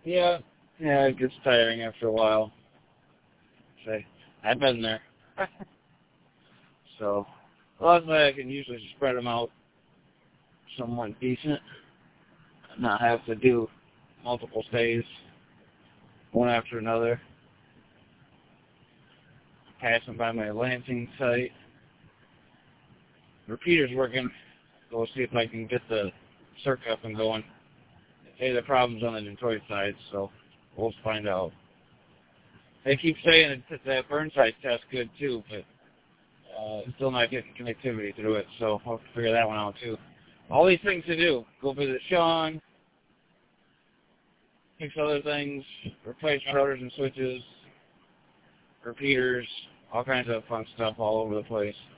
Yeah, yeah, it gets tiring after a while. Say, I've been there. So, luckily I can usually spread them out somewhat decent, not have to do multiple stays, one after another. Passing by my Lansing site. Repeater's working. Go see if I can get the circuit up and going. Hey, the problem's on the Detroit side, so we'll find out. They keep saying that Burnside test's good too, but still not getting connectivity through it, so I'll have to figure that one out too. All these things to do. Go visit Sean, fix other things, replace routers and switches, repeaters, all kinds of fun stuff all over the place.